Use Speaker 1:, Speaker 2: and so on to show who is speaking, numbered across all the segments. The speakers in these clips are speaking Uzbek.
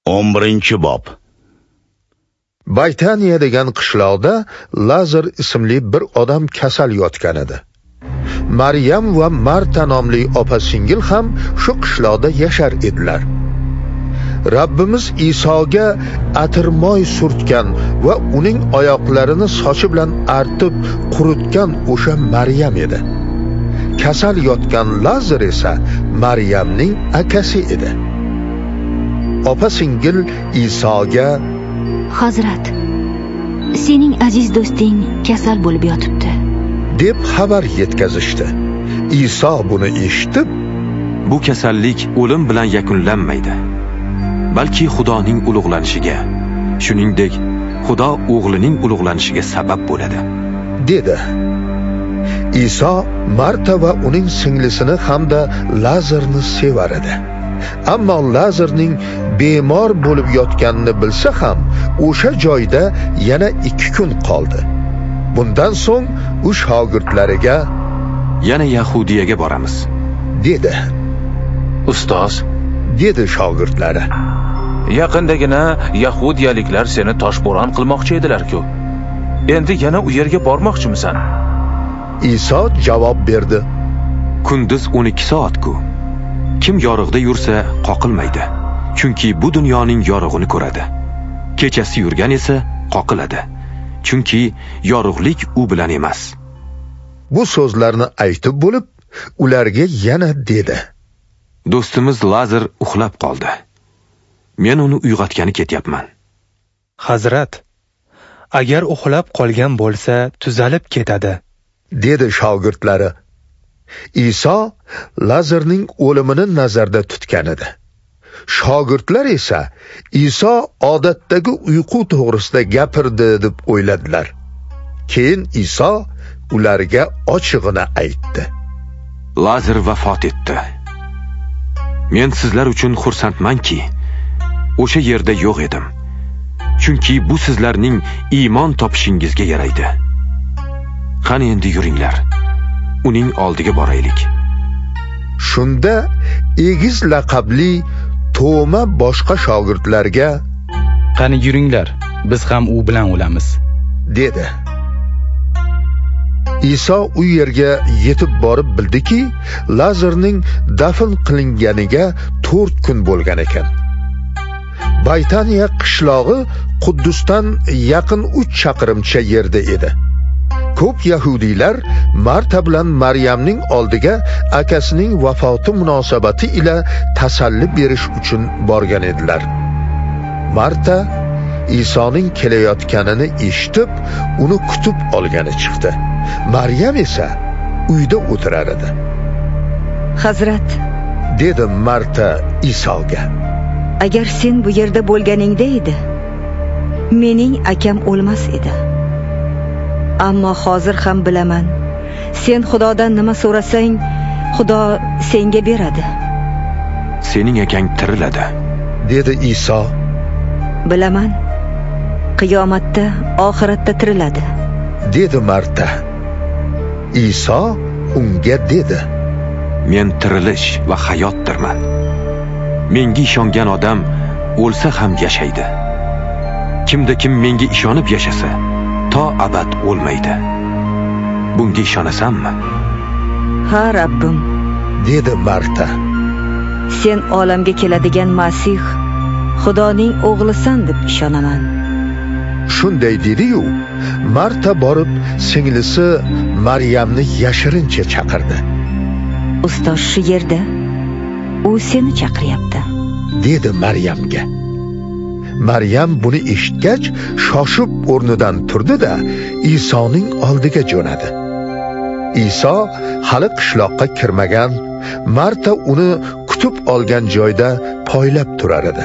Speaker 1: 11-bob.
Speaker 2: Baytaniya degan qishloqda Lazar ismli bir odam kasal yotgan edi. Maryam va Marta nomli opa-singil ham shu qishloqda yashar edilar. Rabbimiz Isoga atirmoy surtgan va uning oyoqlarini sochi bilan artib quritgan o'sha Maryam edi. Kasal yotgan Lazar esa Maryamning akasi edi. Opa-singil Isoga:
Speaker 3: "Hazrat, sening aziz do'sting kasal bo'lib yotibdi"
Speaker 2: deb xabar yetkazishdi. Iso buni eshitib:
Speaker 4: "Bu kasallik o'lim bilan yakunlanmaydi, balki Xudoning ulug'lanishiga, shuningdek, Xudo o'g'lining ulug'lanishiga sabab bo'ladi"
Speaker 2: dedi. Iso Marta va uning singlisini hamda Lazarni sevar edi. Ammo Lazarning bemor bo'lib yotganini bilsa ham, o'sha joyda yana 2 kun qoldi. Bundan so'ng u shogirdlariga:
Speaker 4: "Yana Yahudiyaga boramiz"
Speaker 2: dedi.
Speaker 5: "Ustoz",
Speaker 2: dedi shogirdlari,
Speaker 5: "yaqindagina yahudiyaliklar seni toshbo'ron qilmoqchi edilar-ku. Endi yana u yerga bormoqchimisan?"
Speaker 2: Iso javob berdi:
Speaker 4: "Kunduz 12 soat-ku. Kim yorug'da yursa qoqilmaydi, chunki bu dunyoning yorug'ini ko'radi. Kechasi yurgan esa qoqiladi, chunki yorug'lik u bilan emas."
Speaker 2: Bu so'zlarni aytib bo'lib, ularga yana dedi:
Speaker 4: "Do'stimiz Lazar uxlab qoldi. Men uni uyg'otgani ketyapman."
Speaker 6: "Hazrat, agar uxlab qolgan bo'lsa, tuzalib ketadi",
Speaker 2: dedi shogirdlari. Iso Lazarning o'limini nazarda tutgan edi. Shogirdlar esa Iso odatdagi uyqu to'g'risida gapirdi deb o'yladilar. Keyin Iso ularga ochig'ini aytdi:
Speaker 4: "Lazar vafot etdi. Men sizlar uchun xursandmanki, o'sha yerda yo'q edim. Chunki bu sizlarning iymon topishingizga yaraydi. Qani endi yuringlar, uning oldiga boraylik."
Speaker 2: Shunda Egiz laqabli Toma boshqa shogirdlarga:
Speaker 7: "Qani yuringlar, biz ham u bilan o'lamiz"
Speaker 2: dedi. Iso u yerga yetib borib bildiki, Lazarning dafn qilinganiga 4 kun bo'lgan ekan. Baytaniya qishlog'i Quddusdan yaqin 3 chaqirimcha yerda edi. Ko'p yahudiylar Marta bilan Maryamning oldiga akasining vafoti munosabati ila tasalli berish uchun borgan edilar. Marta Isoning kelayotganini eshitib, uni kutib olgani chiqdi. Maryam esa uyda o'tirar edi.
Speaker 8: "Hazrat",
Speaker 2: dedi Marta Isoga,
Speaker 8: "agar sen bu yerda bo'lganingda edi, mening akam o'lmas edi. Ammo hozir ham bilaman, sen Xudodan nima so'rasang, Xudo senga beradi."
Speaker 4: "Sening akang tiriladi",
Speaker 2: dedi Iso.
Speaker 8: "Bilaman, qiyomatda, oxiratda tiriladi",
Speaker 2: dedi Marta. Iso unga dedi:
Speaker 4: "Men tirilish va hayotdirman. Menga ishongan odam o'lsa ham yashaydi. Kimda kim menga ishonib yashasa, to abad o'lmaydi. Bunga ishonasanmi?"
Speaker 8: "Ha, Rabbim",
Speaker 2: dedi Marta.
Speaker 8: "Sen olamga keladigan Masih, Xudoning o'g'lisan deb ishonaman."
Speaker 2: Shunday dedi-yu, Marta borib singlisi Maryamni yashirincha chaqirdi.
Speaker 8: "Ustoz shu yerda, u seni chaqiryapti",
Speaker 2: dedi Maryamga. Maryam buni eshitgach, shoshib o'rnidan turdi-da, Isoning oldiga jo'nadi. Iso hali qishloqqa kirmagan, Marta uni kutib olgan joyda poylab turar edi.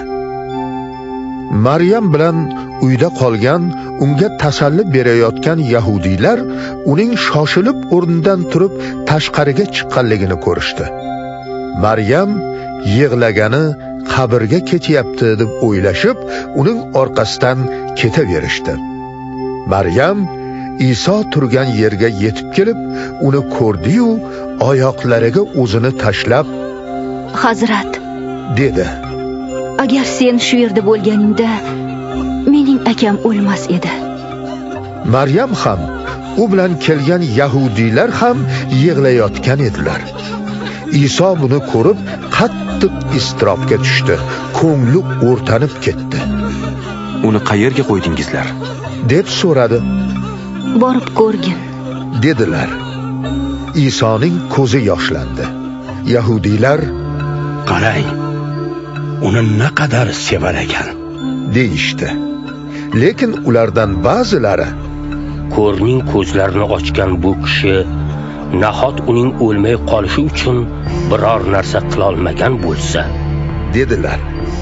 Speaker 2: Maryam bilan uyda qolgan, unga tasalli berayotgan yahudiylar uning shoshilib o'rnidan turib tashqariga chiqqanligini ko'rishdi. Maryam yig'lagani qabrga ketyapti deb o'ylashib, uning orqasidan ketaverishdi. Maryam Iso turgan yerga yetib kelib, uni ko'rdi-yu, oyoqlariga o'zini tashlab:
Speaker 3: "Hazrat",
Speaker 2: dedi.
Speaker 3: agar sen shu yerda bo'lganingda mening akam o'lmas edi.
Speaker 2: Maryam ham, u bilan kelgan yahudiylar ham yig'layotgan edilar. Iso buni ko'rib qattiq iztirobga tushdi, ko'ngli o'rtanib ketdi.
Speaker 4: Uni qayerga qo'ydingizlar?
Speaker 2: deb so'radi.
Speaker 3: Borib ko'rgin,
Speaker 2: dedilar. Isoning ko'zi yoshlandi. Yahudiylar,
Speaker 1: qarang, uni naqadar sevar ekan,
Speaker 2: deyishdi. Lekin ulardan ba'zilari,
Speaker 1: ko'rning ko'zlarini ochgan bu kishi nahot uning o'lmay qolishi uchun biror narsa qila olmagan bo'lsa, dedilar.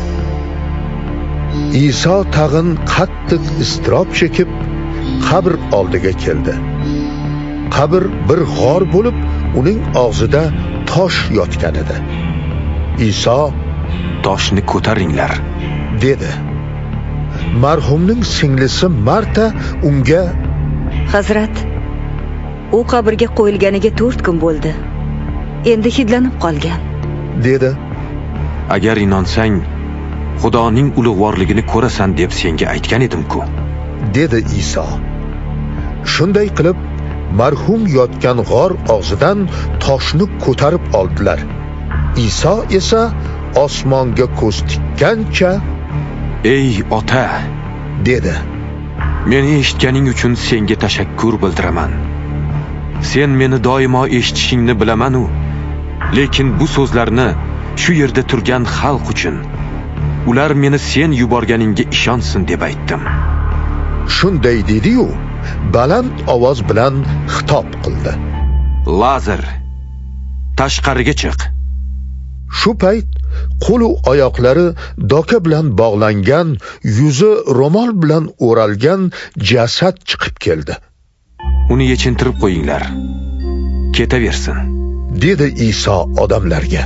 Speaker 2: Iso tag'in qattiq iztirob chekib qabr oldiga keldi. Qabr bir g'or bo'lib, uning og'zida tosh yotgan edi. Iso,
Speaker 4: toshni ko'taringlar,
Speaker 2: dedi. Marhumning singlisi Marta unga,
Speaker 8: Hazrat, u qabrga qo'yilganiga 4 kun bo'ldi. Endi hidlanib qolgan,
Speaker 2: dedi.
Speaker 4: Agar inonsang, Xudoning ulug'vorligini ko'rasan deb senga aytgan edim-ku,
Speaker 2: dedi Iso. Shunday qilib, marhum yotgan g'or og'zidan toshni ko'tarib oldilar. Iso esa osmonga ko'z tikkancha,
Speaker 4: ey ota,
Speaker 2: dedi.
Speaker 4: Meni eshitganing uchun senga tashakkur bildiraman. Sen meni doimo eshitishingni bilaman-u, lekin bu so'zlarni shu yerda turgan xalq uchun, ular meni sen yuborganingga ishonsin deb aytdim.
Speaker 2: Shunday dedi-yu, baland ovoz bilan xitob qildi.
Speaker 4: Lazar, tashqariga chiq.
Speaker 2: Shu payt qo'l va oyoqlari doka bilan bog'langan, yuzi ro'mol bilan o'ralgan jasad chiqib keldi.
Speaker 4: Uni yechintirib qo'yinglar, ketaversin,
Speaker 2: dedi Iso odamlarga.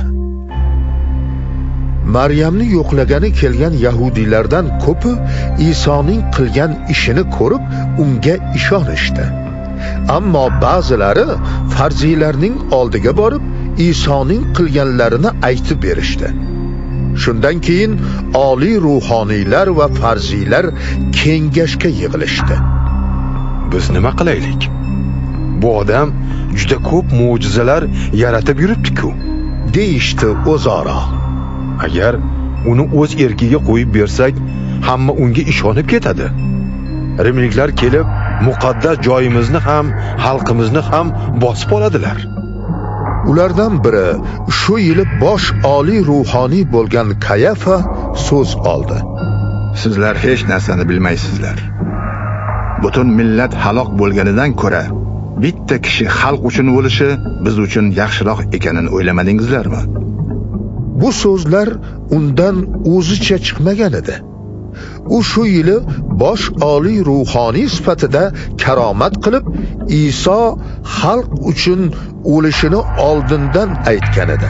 Speaker 2: Maryamni yo'qlagani kelgan yahudiylardan ko'pi Isoning qilgan ishini ko'rib unga ishonishdi. Ammo ba'zilari farziylarning oldiga borib Isoning qilganlarini aytib berishdi. Shundan keyin oliy ruhoniylar va farziylar kengashga yig'ilishdi.
Speaker 9: Biz nima qilaylik? Bu odam juda ko'p mo'jizalar yaratib yuribdi-ku,
Speaker 2: deyishdi o'zaro.
Speaker 9: Agar uni o'z erkiga qo'yib bersak, hamma unga ishonib ketadi. Rimliklar kelib, muqaddas joyimizni ham, xalqimizni ham bosib oladilar.
Speaker 2: Ulardan biri shu yili bosh oliy ruhoniy bo'lgan Kayafa so'z oldi.
Speaker 10: Sizlar hech narsani bilmaysizlar. Butun millat halok bo'lganidan ko'ra, bitta kishi xalq uchun o'lishi biz uchun yaxshiroq ekanini o'ylamadingizlarmi?
Speaker 2: Bu so'zlar undan o'zicha chiqmagan edi. U shu yili bosh oliy ruhoniy sifatida karomat qilib, Iso xalq uchun o'lishini oldindan aytgan edi.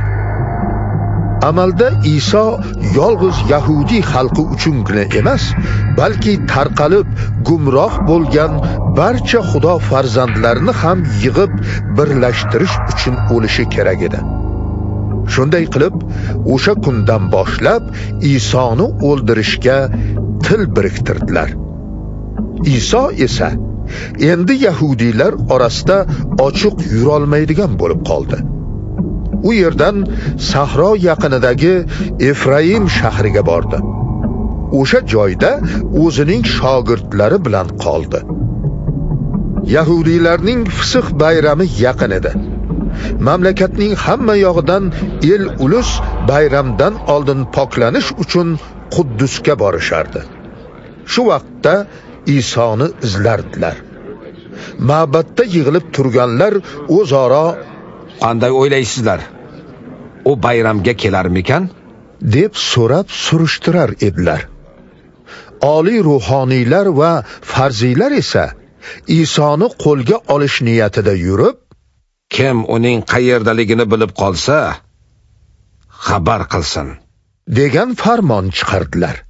Speaker 2: Amalda Iso yolg'iz Yahudiy xalqi uchungina emas, balki tarqalib gumroh bo'lgan barcha Xudo farzandlarini ham yig'ib birlashtirish uchun o'lishi kerak edi. Shunday qilib, o'sha kundan boshlab Isoni o'ldirishga til biriktirdilar. Iso esa endi yahudiylar orasida ochiq yura olmaydigan bo'lib qoldi. U yerdan sahro yaqinidagi Efraim shahriga bordi. O'sha joyda o'zining shogirdlari bilan qoldi. Yahudiylarning Fisq bayrami yaqin edi. Mamlakatning hamma yog'idan el ulus bayramdan oldin poklanish uchun Quddusga borishardi. Shu vaqtda Isoni izlardilar. Ma'batda yig'ilib turganlar o'zaro,
Speaker 11: qanday o'ylaysizlar? U bayramga kelarmikan?
Speaker 2: deb so'rab surishtirar edilar. Oliy ruhoniylar va farziylar esa Isoni qo'lga olish niyatida yurib,
Speaker 11: kim uning qayerdaligini bilib qolsa, xabar qilsin,
Speaker 2: degan farmon chiqardilar.